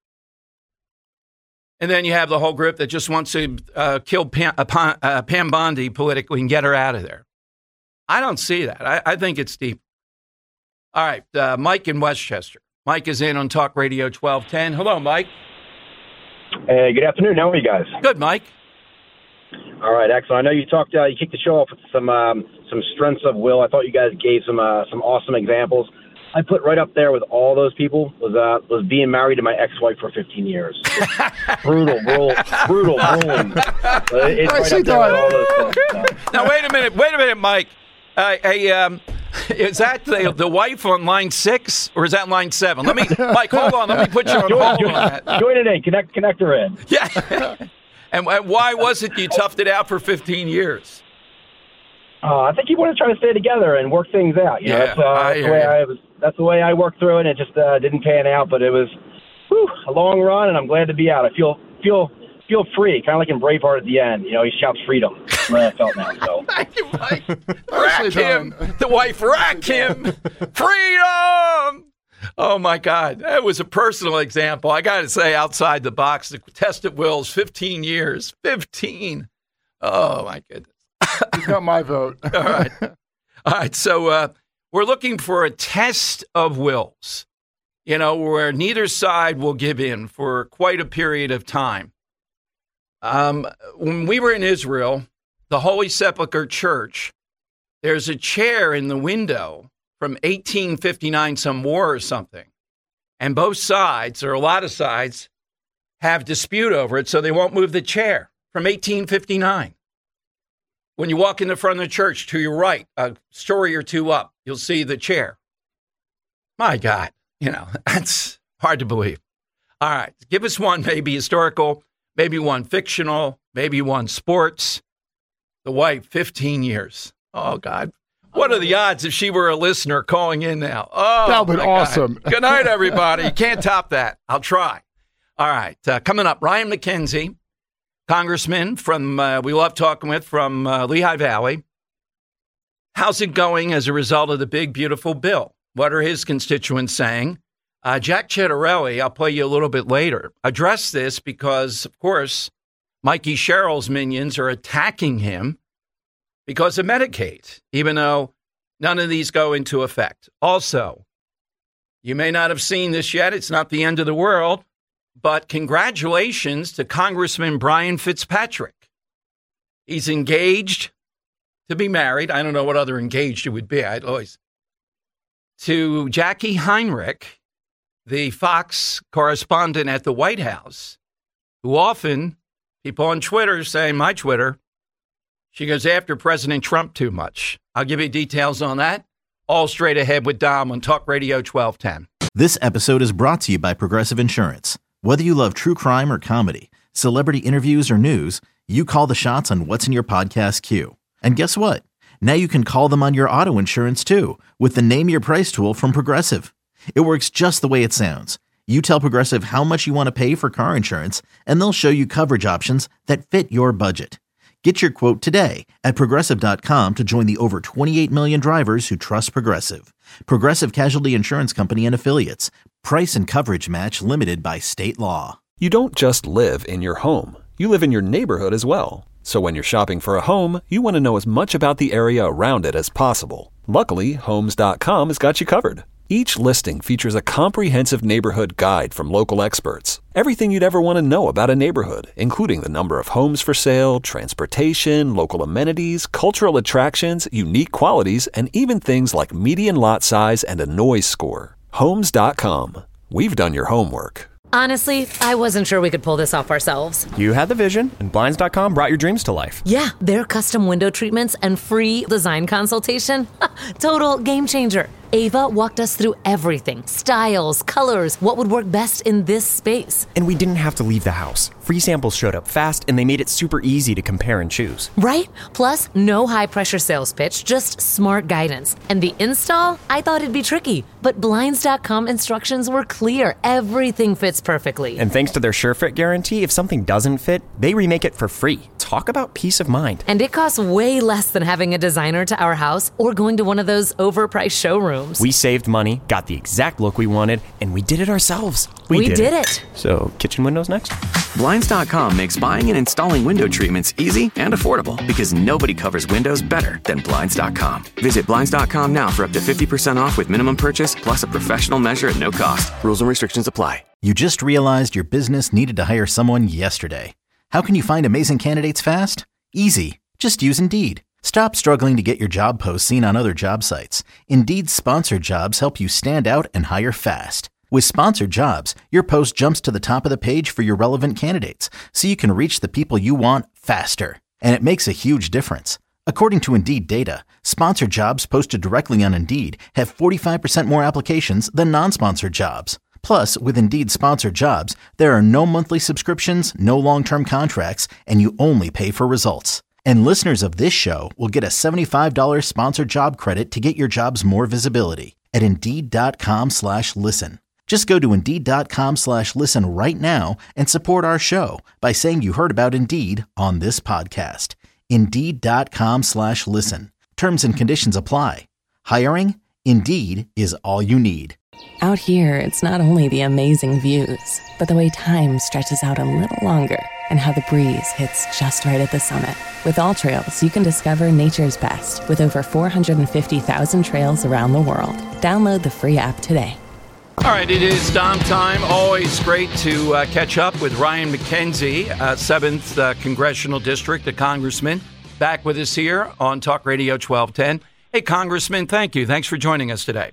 And then you have the whole group that just wants to uh, kill Pam, uh, uh, Pam Bondi politically and get her out of there. I don't see that. I, I think it's deep. All right, uh, Mike in Westchester. Mike is in on Talk Radio twelve ten. Hello, Mike. Hey, good afternoon. How are you guys? Good, Mike. All right, excellent. I know you talked, uh, you kicked the show off with some um, some strengths of will. I thought you guys gave some uh, some awesome examples. I put right up there with all those people was uh, was being married to my ex-wife for fifteen years. brutal, brutal, brutal, ruling. So it's right up there with all those folks, so. Now, wait a minute. Wait a minute, Mike. Uh, hey, um, is that the, the wife on line six, or is that line seven? Let me, Mike, hold on. Let me put you on join, hold join, on that. Join it in. Connect, connect her in. Yeah. And, and why was it you toughed it out for fifteen years? Uh, I think you want to try to stay together and work things out. You know, Yeah, that's, uh, I that's the hear way you. I was. that's the way I worked through it. It just uh, didn't pan out, but it was whew, a long run, and I'm glad to be out. I feel feel feel free, kind of like in Braveheart at the end. You know, he shouts freedom. That's what I felt now. So rack him, the wife rack him, freedom. Oh my God, that was a personal example. I got to say, outside the box, the test at Will's, fifteen years, fifteen. Oh my goodness. You got my vote. All right. All right. So uh, we're looking for a test of wills, you know, where neither side will give in for quite a period of time. Um, when we were in Israel, the Holy Sepulchre Church, there's a chair in the window from eighteen fifty-nine, some war or something. And both sides, or a lot of sides, have dispute over it, so they won't move the chair from eighteen fifty-nine. When you walk in the front of the church, to your right, a story or two up, you'll see the chair. My God, you know, that's hard to believe. All right, give us one, maybe historical, maybe one fictional, maybe one sports. The wife, fifteen years. Oh, God. What are the odds if she were a listener calling in now? Oh, that would be awesome. God. Good night, everybody. You can't top that. I'll try. All right, uh, coming up, Ryan McKenzie, Congressman from, uh, we love talking with, from uh, Lehigh Valley. How's it going as a result of the big, beautiful bill? What are his constituents saying? Uh, Jack Ciattarelli, I'll play you a little bit later, addressed this because, of course, Mikey Sherrill's minions are attacking him because of Medicaid, even though none of these go into effect. Also, you may not have seen this yet. It's not the end of the world. But congratulations to Congressman Brian Fitzpatrick. He's engaged to be married. I don't know what other engaged it would be. I'd always. To Jackie Heinrich, the Fox correspondent at the White House, who often, people on Twitter saying, my Twitter, she goes after President Trump too much. I'll give you details on that. All straight ahead with Dom on Talk Radio twelve ten. This episode is brought to you by Progressive Insurance. Whether you love true crime or comedy, celebrity interviews or news, you call the shots on what's in your podcast queue. And guess what? Now you can call them on your auto insurance too with the Name Your Price tool from Progressive. It works just the way it sounds. You tell Progressive how much you want to pay for car insurance, and they'll show you coverage options that fit your budget. Get your quote today at Progressive dot com to join the over twenty-eight million drivers who trust Progressive. Progressive Casualty Insurance Company and Affiliates. Price and coverage match limited by state law. You don't just live in your home. You live in your neighborhood as well. So when you're shopping for a home, you want to know as much about the area around it as possible. Luckily, Homes dot com has got you covered. Each listing features a comprehensive neighborhood guide from local experts. Everything you'd ever want to know about a neighborhood, including the number of homes for sale, transportation, local amenities, cultural attractions, unique qualities, and even things like median lot size and a noise score. Homes dot com. We've done your homework. Honestly, I wasn't sure we could pull this off ourselves. You had the vision, and Blinds dot com brought your dreams to life. Yeah, their custom window treatments and free design consultation. Total game changer. Ava walked us through everything. Styles, colors, what would work best in this space. And we didn't have to leave the house. Free samples showed up fast, and they made it super easy to compare and choose. Right? Plus, no high-pressure sales pitch, just smart guidance. And the install? I thought it'd be tricky, but Blinds dot com instructions were clear. Everything fits perfectly. And thanks to their SureFit guarantee, if something doesn't fit, they remake it for free. Talk about peace of mind. And it costs way less than having a designer to our house or going to one of those overpriced showrooms. We saved money, got the exact look we wanted, and we did it ourselves. We, we did, did it. it. So, kitchen windows next? Blinds dot com makes buying and installing window treatments easy and affordable because nobody covers windows better than Blinds dot com. Visit Blinds dot com now for up to fifty percent off with minimum purchase plus a professional measure at no cost. Rules and restrictions apply. You just realized your business needed to hire someone yesterday. How can you find amazing candidates fast? Easy. Just use Indeed. Stop struggling to get your job posts seen on other job sites. Indeed's sponsored jobs help you stand out and hire fast. With sponsored jobs, your post jumps to the top of the page for your relevant candidates, so you can reach the people you want faster. And it makes a huge difference. According to Indeed data, sponsored jobs posted directly on Indeed have forty-five percent more applications than non-sponsored jobs. Plus, with Indeed sponsored jobs, there are no monthly subscriptions, no long-term contracts, and you only pay for results. And listeners of this show will get a seventy-five dollars sponsored job credit to get your jobs more visibility. at Indeed.com slash listen. Just go to Indeed.com slash listen right now and support our show by saying you heard about Indeed on this podcast. Indeed.com slash listen. Terms and conditions apply. Hiring? Indeed is all you need. Out here, it's not only the amazing views, but the way time stretches out a little longer and how the breeze hits just right at the summit. With All Trails, you can discover nature's best with over four hundred fifty thousand trails around the world. Download the free app today. All right, it is Dom time. Always great to uh, catch up with Ryan McKenzie, uh, seventh uh, Congressional District, a congressman, back with us here on Talk Radio twelve ten. Hey, Congressman, thank you. Thanks for joining us today.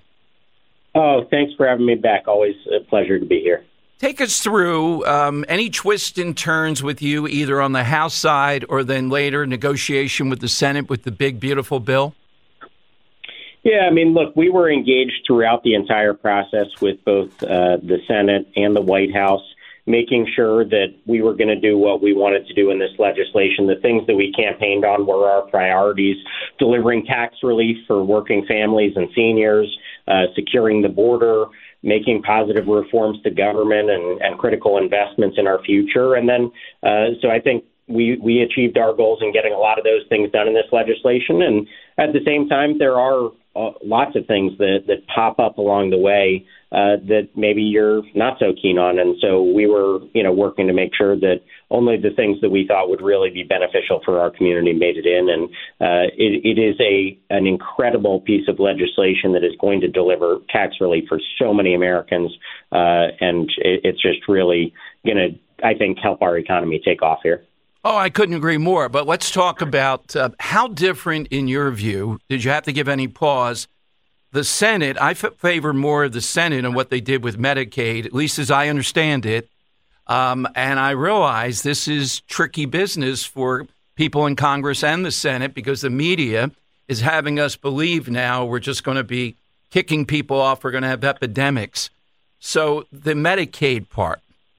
Oh, thanks for having me back. Always a pleasure to be here. Take us through um, any twists and turns with you, either on the House side or then later negotiation with the Senate with the big, beautiful bill. Yeah, I mean, look, we were engaged throughout the entire process with both uh, the Senate and the White House, making sure that we were going to do what we wanted to do in this legislation. The things that we campaigned on were our priorities: delivering tax relief for working families and seniors, uh, securing the border, making positive reforms to government and, and critical investments in our future. And then, uh, so I think we, we achieved our goals in getting a lot of those things done in this legislation. And at the same time, there are uh, lots of things that, that pop up along the way uh, that maybe you're not so keen on. And so we were, you know, working to make sure that only the things that we thought would really be beneficial for our community made it in. And uh, it, it is a an incredible piece of legislation that is going to deliver tax relief for so many Americans. Uh, and it, it's just really going to, I think, help our economy take off here. Oh, I couldn't agree more. But let's talk about uh, how different, in your view, did you have to give any pause? The Senate, I f- favor more of the Senate and what they did with Medicaid, at least as I understand it. Um, and I realize this is tricky business for people in Congress and the Senate because the media is having us believe now we're just going to be kicking people off. We're going to have epidemics. So the Medicaid part.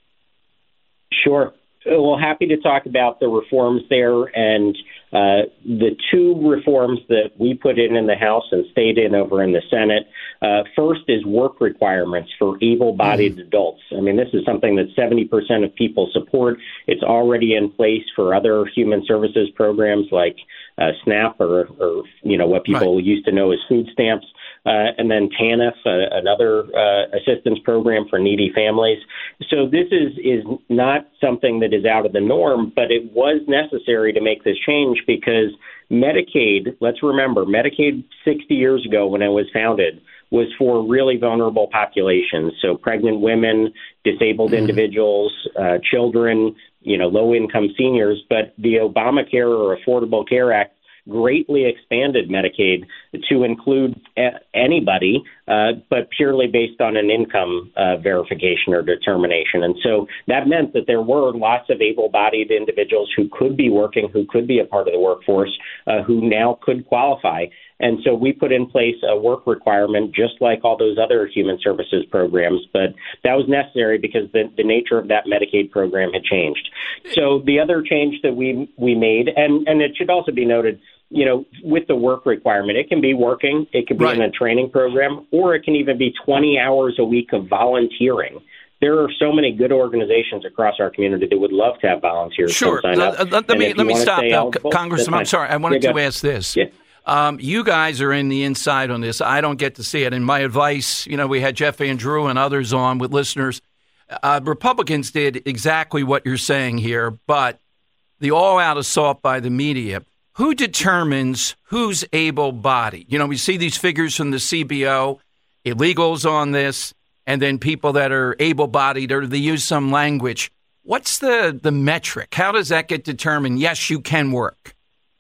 Sure. Well, happy to talk about the reforms there. And uh, the two reforms that we put in in the House and stayed in over in the Senate. Uh, first is work requirements for able-bodied mm. adults. I mean, this is something that seventy percent of people support. It's already in place for other human services programs like uh, SNAP or, or, you know, what people right. used to know as food stamps. Uh, and then TANF, uh, another uh, assistance program for needy families. So this is, is not something that is out of the norm, but it was necessary to make this change because Medicaid, let's remember, Medicaid sixty years ago when it was founded was for really vulnerable populations. So pregnant women, disabled mm-hmm. individuals, uh, children, you know, low-income seniors. But the Obamacare or Affordable Care Act greatly expanded Medicaid to include a- anybody, uh, but purely based on an income uh, verification or determination. And so that meant that there were lots of able-bodied individuals who could be working, who could be a part of the workforce, uh, who now could qualify. And so we put in place a work requirement just like all those other human services programs. But that was necessary because the, the nature of that Medicaid program had changed. So the other change that we we made, and, and it should also be noted, you know, with the work requirement, it can be working, it could be right. in a training program, or it can even be twenty hours a week of volunteering. There are so many good organizations across our community that would love to have volunteers sure. come sign up. Let, let, let me, let me stop now, Congressman. I'm sorry. I wanted to ask this. Yeah. Um, you guys are in the inside on this. I don't get to see it. And my advice, you know, we had Jeff Van Drew and others on with listeners. Uh, Republicans did exactly what you're saying here, but the all-out assault by the media. Who determines who's able-bodied? You know, we see these figures from the C B O, illegals on this, and then people that are able-bodied or they use some language. What's the, the metric? How does that get determined? Yes, you can work.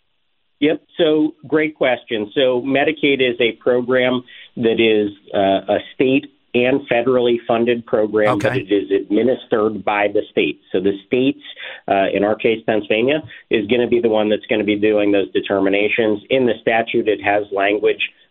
Yep. So great question. So Medicaid is a program that is uh, a state and federally funded program, okay. but it is administered by the state. So the states, uh, in our case, Pennsylvania, is going to be the one that's going to be doing those determinations. In the statute, it has language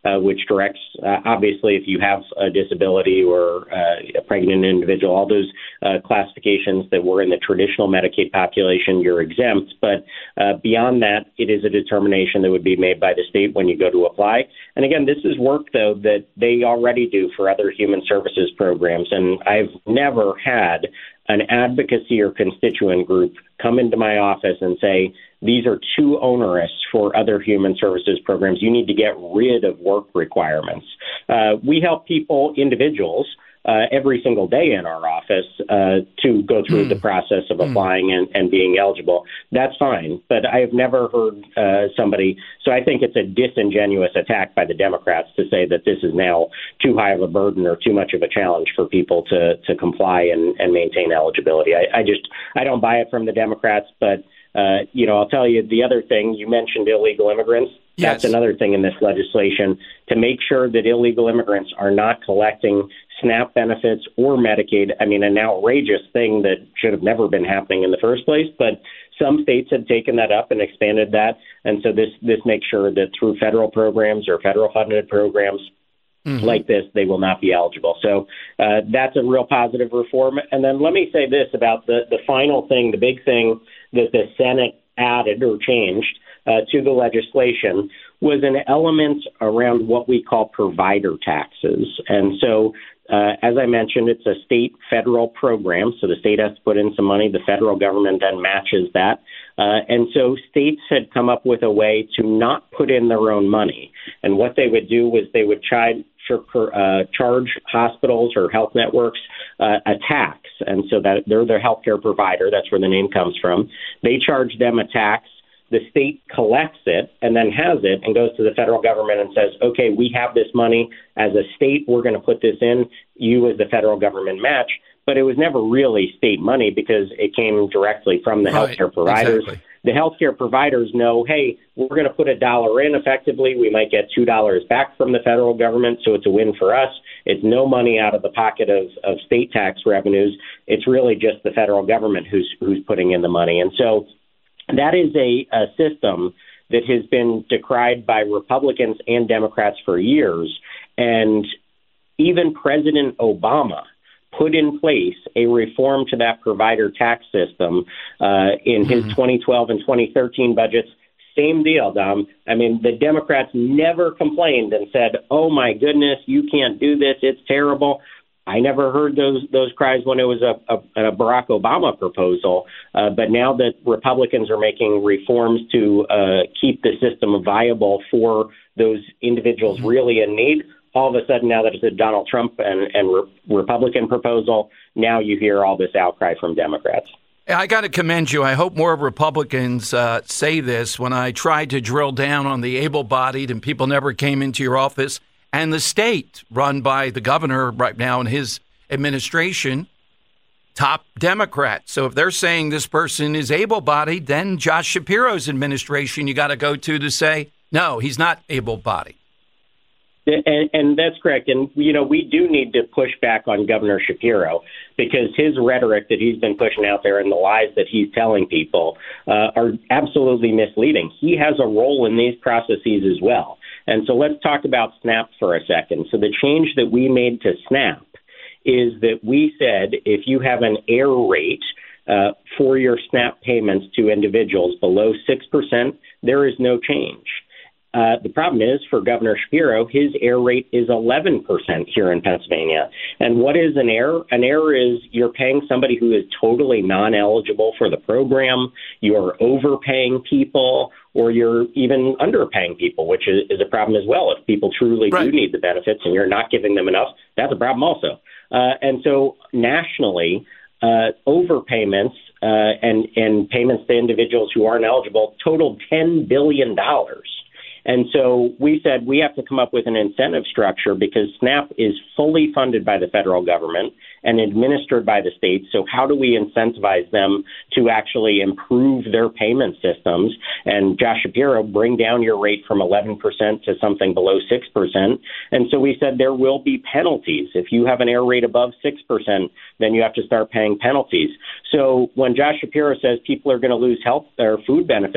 uh, which directs, uh, obviously, if you have a disability or uh, a pregnant individual, all those uh, classifications that were in the traditional Medicaid population, you're exempt. But uh, beyond that, it is a determination that would be made by the state when you go to apply. And again, this is work, though, that they already do for other human services programs. And I've never had an advocacy or constituent group come into my office and say, these are too onerous for other human services programs. You need to get rid of work requirements. Uh, we help people, individuals, uh, every single day in our office uh, to go through mm. the process of applying mm. and, and being eligible. That's fine. But I have never heard uh, somebody. So I think it's a disingenuous attack by the Democrats to say that this is now too high of a burden or too much of a challenge for people to, to comply and, and maintain eligibility. I, I just I don't buy it from the Democrats. But, uh, you know, I'll tell you the other thing. You mentioned illegal immigrants. Yes. That's another thing in this legislation, to make sure that illegal immigrants are not collecting SNAP benefits or Medicaid. I mean, an outrageous thing that should have never been happening in the first place. But some states have taken that up and expanded that. And so this this makes sure that through federal programs or federal funded programs mm-hmm. like this, they will not be eligible. So uh, that's a real positive reform. And then let me say this about the, the final thing, the big thing that the Senate added or changed Uh, to the legislation was an element around what we call provider taxes. And so, uh, as I mentioned, it's a state federal program. So the state has to put in some money. The federal government then matches that. Uh, and so states had come up with a way to not put in their own money. And what they would do was they would try uh, charge hospitals or health networks uh, a tax. And so that they're their healthcare provider. That's where the name comes from. They charge them a tax. The state collects it and then has it and goes to the federal government and says, okay, we have this money. As a state, we're going to put this in. You as the federal government match. But it was never really state money because it came directly from the right. healthcare providers. Exactly. The healthcare providers know, hey, we're going to put a dollar in effectively. We might get two dollars back from the federal government, so it's a win for us. It's no money out of the pocket of, of state tax revenues. It's really just the federal government who's who's putting in the money. And so that is a, a system that has been decried by Republicans and Democrats for years. And even President Obama put in place a reform to that provider tax system uh, in his mm-hmm. twenty twelve and twenty thirteen budgets. Same deal, Dom. I mean, the Democrats never complained and said, oh, my goodness, you can't do this. It's terrible. I never heard those those cries when it was a, a, a Barack Obama proposal. Uh, but now that Republicans are making reforms to uh, keep the system viable for those individuals mm-hmm. really in need, all of a sudden, now that it's a Donald Trump and, and re- Republican proposal, now you hear all this outcry from Democrats. I got to commend you. I hope more Republicans uh, say this. When I tried to drill down on the able-bodied and people never came into your office, and the state run by the governor right now in his administration, top Democrat. So if they're saying this person is able-bodied, then Josh Shapiro's administration you got to go to to say, no, he's not able-bodied. And, and that's correct. And, you know, we do need to push back on Governor Shapiro because his rhetoric that he's been pushing out there and the lies that he's telling people uh, are absolutely misleading. He has a role in these processes as well. And so let's talk about SNAP for a second. So the change that we made to SNAP is that we said if you have an error rate uh, for your SNAP payments to individuals below six percent, there is no change. Uh, the problem is for Governor Shapiro, his error rate is eleven percent here in Pennsylvania. And what is an error? An error is you're paying somebody who is totally non-eligible for the program, you're overpaying people, or you're even underpaying people, which is, is a problem as well. If people truly right. do need the benefits and you're not giving them enough, that's a problem also. Uh, and so nationally, uh, overpayments uh, and, and payments to individuals who aren't eligible totaled ten billion dollars. And so we said we have to come up with an incentive structure because SNAP is fully funded by the federal government and administered by the states. So how do we incentivize them to actually improve their payment systems? And Josh Shapiro, bring down your rate from eleven percent to something below six percent. And so we said there will be penalties. If you have an error rate above six percent, then you have to start paying penalties. So when Josh Shapiro says people are going to lose health or food benefits,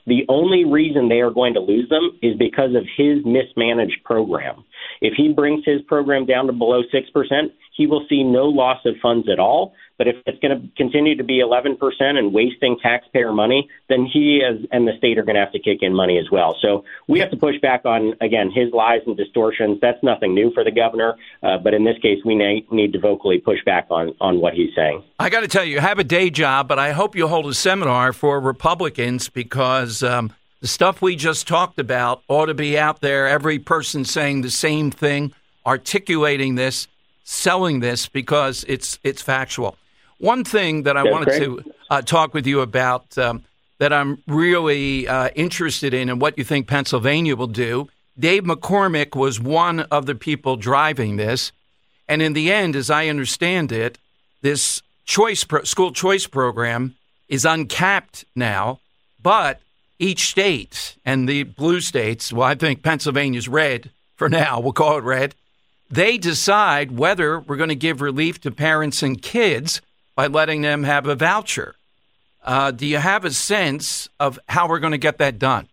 The only reason they are going to lose them is because of his mismanaged program. If he brings his program down to below six percent, he will see no loss of funds at all. But if it's going to continue to be eleven percent and wasting taxpayer money, then he is, and the state are going to have to kick in money as well. So we have to push back on, again, his lies and distortions. That's nothing new for the governor. Uh, but in this case, we need, need to vocally push back on, on what he's saying. I got to tell you, you have a day job, but I hope you hold a seminar for Republicans because um, the stuff we just talked about ought to be out there. Every person saying the same thing, articulating this, selling this because it's it's factual. One thing that I That's wanted great. to uh, talk with you about um, that I'm really uh, interested in and what you think Pennsylvania will do. Dave McCormick was one of the people driving this. And in the end, as I understand it, this choice pro- school choice program is uncapped now, but each state and the blue states, well, I think Pennsylvania's red for now, we'll call it red, they decide whether we're going to give relief to parents and kids by letting them have a voucher. Uh, do you have a sense of how we're going to get that done?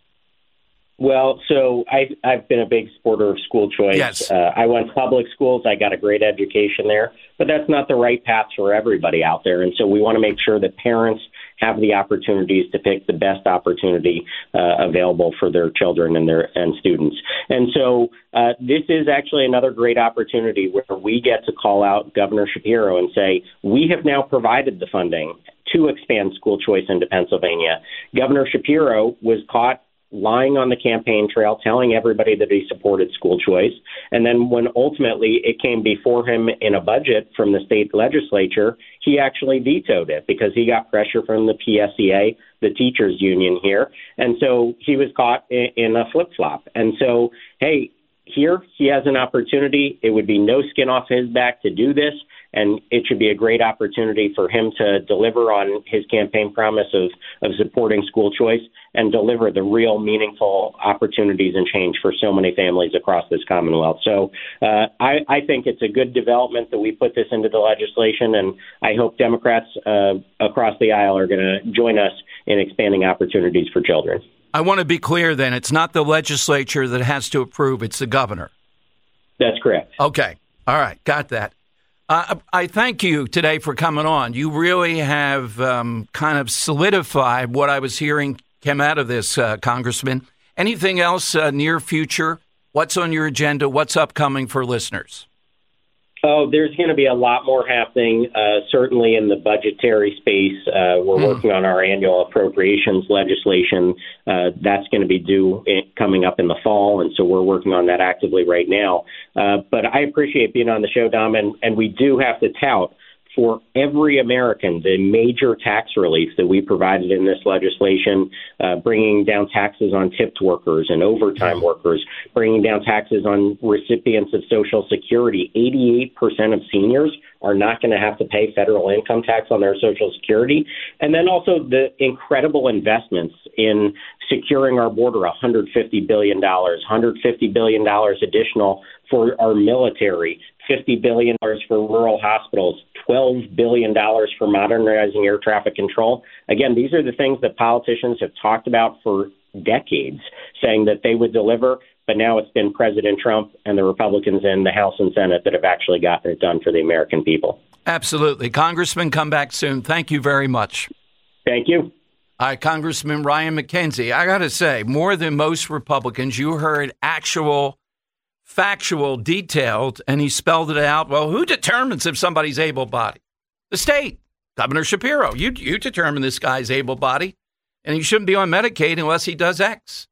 Well, so I, I've been a big supporter of school choice. Yes. Uh, I went to public schools. I got a great education there, but that's not the right path for everybody out there. And so we want to make sure that parents have the opportunities to pick the best opportunity uh, available for their children and their and students. And so uh, this is actually another great opportunity where we get to call out Governor Shapiro and say, we have now provided the funding to expand school choice into Pennsylvania. Governor Shapiro was caught lying on the campaign trail, telling everybody that he supported school choice. And then when ultimately it came before him in a budget from the state legislature, he actually vetoed it because he got pressure from the P S E A, the teachers union here. And so he was caught in, in a flip-flop. And so, hey, here he has an opportunity. It would be no skin off his back to do this. And it should be a great opportunity for him to deliver on his campaign promise of, of supporting school choice and deliver the real meaningful opportunities and change for so many families across this Commonwealth. So uh, I, I think it's a good development that we put this into the legislation, and I hope Democrats uh, across the aisle are going to join us in expanding opportunities for children. I want to be clear then, it's not the legislature that has to approve, it's the governor. That's correct. Okay. All right. Got that. Uh, I thank you today for coming on. You really have um, kind of solidified what I was hearing came out of this, uh, Congressman. Anything else uh, near future? What's on your agenda? What's upcoming for listeners? Oh, there's going to be a lot more happening, uh, certainly in the budgetary space. Uh, we're mm. working on our annual appropriations legislation. Uh, that's going to be due in, coming up in the fall, and so we're working on that actively right now. Uh, but I appreciate being on the show, Dom, and, and we do have to tout for every American the major tax relief that we provided in this legislation, uh, bringing down taxes on tipped workers and overtime workers, bringing down taxes on recipients of Social Security. eighty-eight percent of seniors are not going to have to pay federal income tax on their Social Security. And then also the incredible investments in securing our border, one hundred fifty billion dollars, one hundred fifty billion dollars additional for our military, fifty billion dollars for rural hospitals, twelve billion dollars for modernizing air traffic control. Again, these are the things that politicians have talked about for decades, saying that they would deliver. But now it's been President Trump and the Republicans in the House and Senate that have actually gotten it done for the American people. Absolutely. Congressman, come back soon. Thank you very much. Thank you. All right, Congressman Ryan McKenzie, I got to say, more than most Republicans, you heard actual, factual, detailed, and he spelled it out. Well, who determines if somebody's able-bodied? The state. Governor Shapiro. You, you determine this guy's able-bodied, and he shouldn't be on Medicaid unless he does X.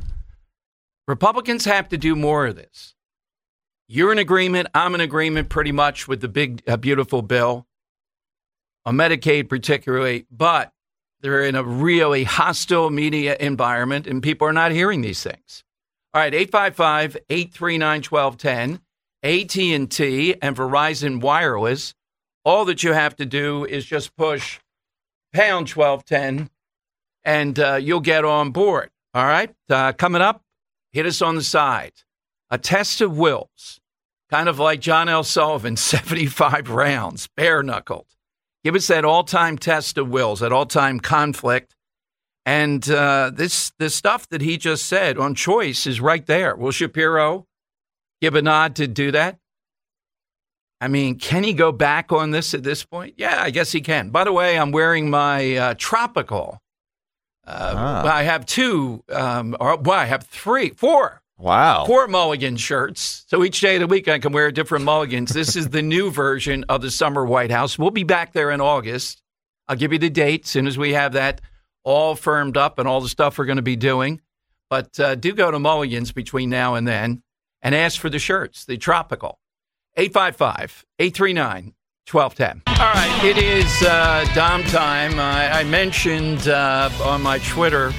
Republicans have to do more of this. You're in agreement. I'm in agreement pretty much with the big, uh, beautiful bill on Medicaid particularly, but they're in a really hostile media environment and people are not hearing these things. All right, eight five five, eight three nine, one two one zero, A T and T and Verizon Wireless. All that you have to do is just push pound twelve ten and uh, you'll get on board. All right, uh, coming up. Hit us on the side. A test of wills, kind of like John L. Sullivan, seventy-five rounds, bare-knuckled. Give us that all-time test of wills, that all-time conflict. And uh, this the stuff that he just said on choice is right there. Will Shapiro give a nod to do that? I mean, can he go back on this at this point? Yeah, I guess he can. By the way, I'm wearing my uh, tropical. Uh, ah. I have two, um, or well, I have three, four. Wow. Four mulligan shirts. So each day of the week I can wear different mulligans. This is the new version of the summer White House. We'll be back there in August. I'll give you the date as soon as we have that all firmed up and all the stuff we're going to be doing. But uh, do go to Mulligan's between now and then and ask for the shirts, the tropical. eight five five, eight three nine, one two one zero. All right, it is uh, Dom time. I, I mentioned uh, on my Twitter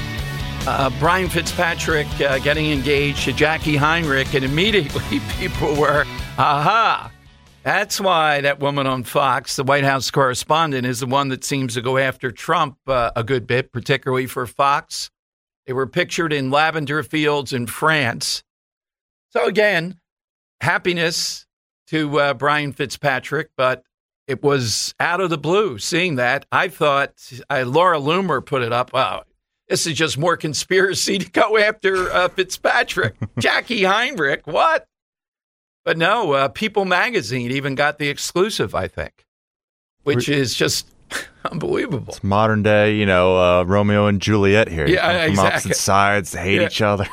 uh, Brian Fitzpatrick uh, getting engaged to Jackie Heinrich, and immediately people were, aha, that's why that woman on Fox, the White House correspondent, is the one that seems to go after Trump uh, a good bit, particularly for Fox. They were pictured in lavender fields in France. So again, happiness to uh, Brian Fitzpatrick, but it was out of the blue seeing that. I thought, uh, Laura Loomer put it up, wow, this is just more conspiracy to go after uh, Fitzpatrick. Jackie Heinrich, what? But no, uh, People Magazine even got the exclusive, I think, which is just unbelievable. It's modern day, you know, uh, Romeo and Juliet here. Yeah, you come exactly. From opposite sides, they hate yeah. each other.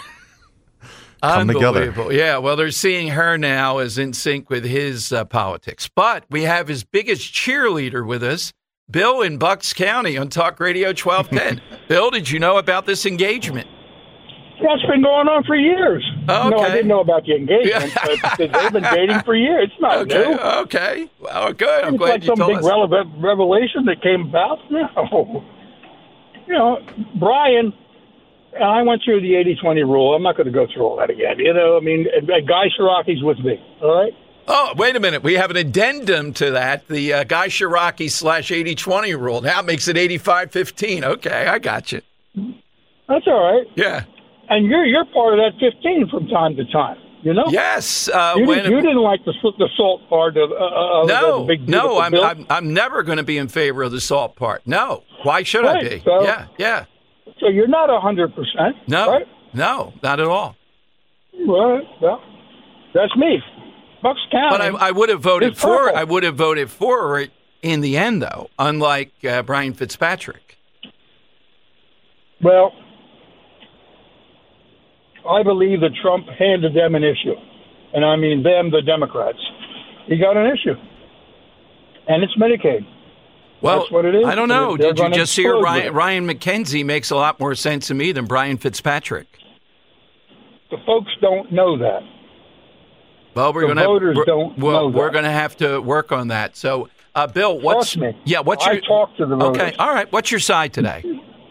Come Unbelievable. together. Yeah, well, they're seeing her now as in sync with his uh, politics. But we have his biggest cheerleader with us, Bill in Bucks County on Talk Radio twelve ten. Bill, did you know about this engagement? That's been going on for years. Okay. No, I didn't know about the engagement, but they've been dating for years. It's not okay, new. Okay. Well, good. I'm it's glad like you some told big us. relevant revelation that came about. No. You know, Brian, I went through the eighty twenty rule. I'm not going to go through all that again. You know, I mean, Guy Shiraki's with me, all right? Oh, wait a minute. We have an addendum to that, the uh, Guy Shiraki slash eighty twenty rule. Now it makes it eighty-five fifteen. Okay, I got you. That's all right. Yeah. And you're you're part of that fifteen from time to time, you know? Yes. Uh, you, when didn't, you didn't like the, the salt part of, uh, of no, the big No, I'm, bill? I'm I'm never going to be in favor of the salt part. No. Why should right, I be? So, yeah, yeah. So you're not one hundred percent, No, right? no, not at all. Well, well that's me. Bucks County. But I, I would have voted for purple. I would have voted for it in the end, though, unlike uh, Brian Fitzpatrick. Well, I believe that Trump handed them an issue. And I mean them, the Democrats. He got an issue. And it's Medicaid. Well, That's what it is. I don't know. They're Did you gonna just hear explode Ryan, with it. Ryan McKenzie makes a lot more sense to me than Brian Fitzpatrick? The folks don't know that. Well, we're The going voters to don't well, know we're that. going to have to work on that. So, uh, Bill, what's Trust me. yeah? What's I your talked to the voters. okay? All right. What's your side today?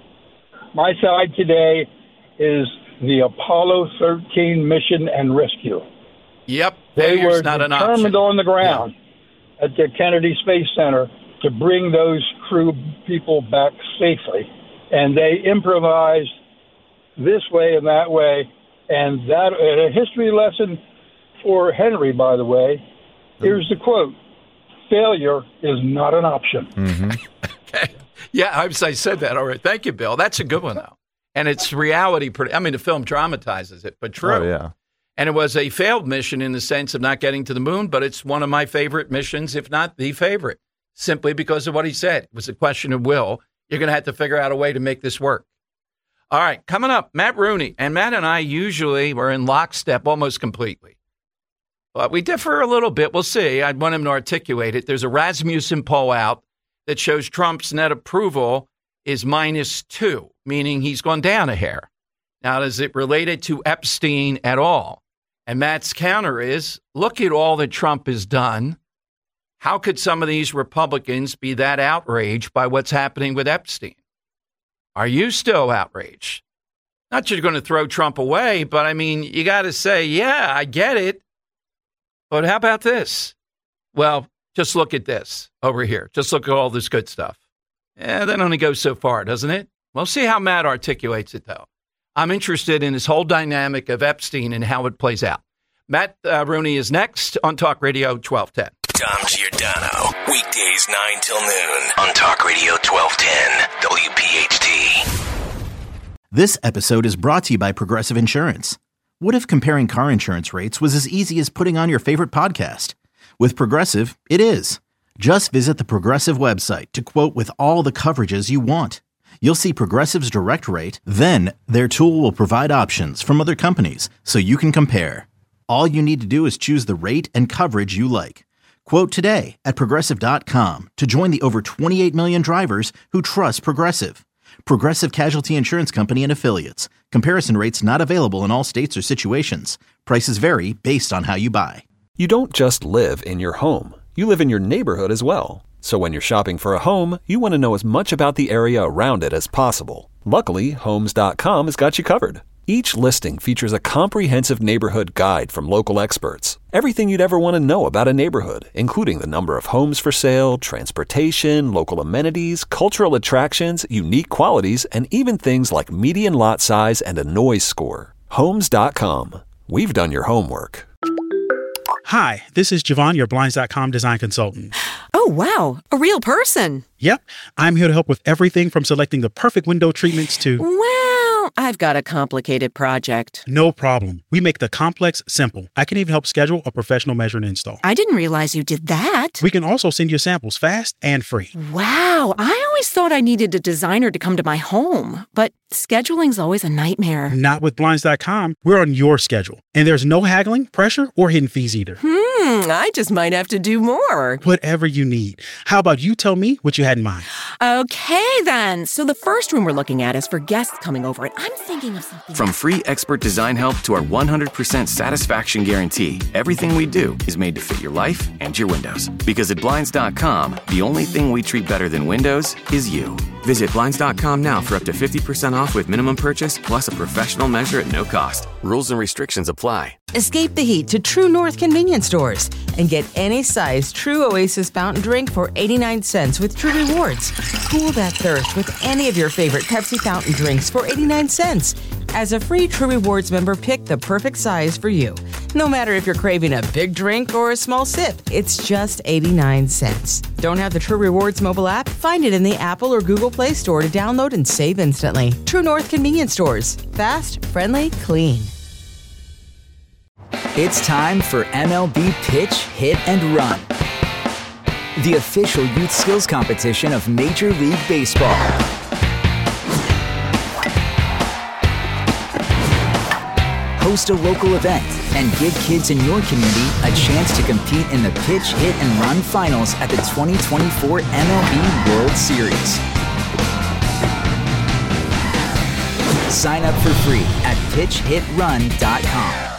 My side today is the Apollo thirteen mission and rescue. Yep, They failure's were not an determined option. on the ground yeah. at the Kennedy Space Center to bring those crew people back safely. And they improvised this way and that way. And that and a history lesson for Henry, by the way. Here's the quote. Failure is not an option. Mm-hmm. Okay. Yeah, I, I said that already. Thank you, Bill. That's a good one, though. And it's reality. Pretty, I mean, the film dramatizes it, but true. Oh, yeah. And it was a failed mission in the sense of not getting to the moon, but it's one of my favorite missions, if not the favorite, simply because of what he said. It was a question of will. You're going to have to figure out a way to make this work. All right, coming up, Matt Rooney. And Matt and I usually are in lockstep almost completely. But we differ a little bit. We'll see. I'd want him to articulate it. There's a Rasmussen poll out that shows Trump's net approval is minus two, meaning he's gone down a hair. Now, is it related to Epstein at all? And Matt's counter is, look at all that Trump has done. How could some of these Republicans be that outraged by what's happening with Epstein? Are you still outraged? Not that you're going to throw Trump away, but I mean, you got to say, yeah, I get it. But how about this? Well, just look at this over here. Just look at all this good stuff. Yeah, that only goes so far, doesn't it? We'll see how Matt articulates it, though. I'm interested in this whole dynamic of Epstein and how it plays out. Matt uh, Rooney is next on Talk Radio twelve ten. Dom Giordano, weekdays nine till noon on Talk Radio twelve ten, W P H T. This episode is brought to you by Progressive Insurance. What if comparing car insurance rates was as easy as putting on your favorite podcast? With Progressive, it is. Just visit the Progressive website to quote with all the coverages you want. You'll see Progressive's direct rate, then their tool will provide options from other companies so you can compare. All you need to do is choose the rate and coverage you like. Quote today at Progressive dot com to join the over twenty-eight million drivers who trust Progressive. Progressive Casualty Insurance Company and Affiliates. Comparison rates not available in all states or situations. Prices vary based on how you buy. You don't just live in your home. You live in your neighborhood as well. So when you're shopping for a home, you want to know as much about the area around it as possible. Luckily, Homes dot com has got you covered. Each listing features a comprehensive neighborhood guide from local experts. Everything you'd ever want to know about a neighborhood, including the number of homes for sale, transportation, local amenities, cultural attractions, unique qualities, and even things like median lot size and a noise score. Homes dot com. We've done your homework. Hi, this is Javon, your Blinds dot com design consultant. Oh, wow. A real person. Yep. I'm here to help with everything from selecting the perfect window treatments to... Well, I've got a complicated project. No problem. We make the complex simple. I can even help schedule a professional measure and install. I didn't realize you did that. We can also send you samples fast and free. Wow. I always thought I needed a designer to come to my home, but scheduling's always a nightmare. Not with Blinds dot com. We're on your schedule. And there's no haggling, pressure, or hidden fees either. Hmm, I just might have to do more. Whatever you need. How about you tell me what you had in mind? Okay, then. So the first room we're looking at is for guests coming over, and I'm thinking of something... From free expert design help to our one hundred percent satisfaction guarantee, everything we do is made to fit your life and your windows. Because at Blinds dot com, the only thing we treat better than windows is you. Visit Blinds dot com now for up to fifty percent off with minimum purchase, plus a professional measure at no cost. Rules and restrictions apply. Escape the heat to True North convenience stores and get any size True Oasis fountain drink for eighty-nine cents with True Rewards. Cool that thirst with any of your favorite Pepsi fountain drinks for eighty-nine cents. As a free True Rewards member, pick the perfect size for you. No matter if you're craving a big drink or a small sip, it's just eighty-nine cents. Don't have the True Rewards mobile app? Find it in the Apple or Google Play Store to download and save instantly. True North convenience stores. Fast, friendly, clean. It's time for M L B Pitch, Hit, and Run, the official youth skills competition of Major League Baseball. Host a local event and give kids in your community a chance to compete in the Pitch, Hit, and Run finals at the twenty twenty-four M L B World Series. Sign up for free at pitch hit run dot com.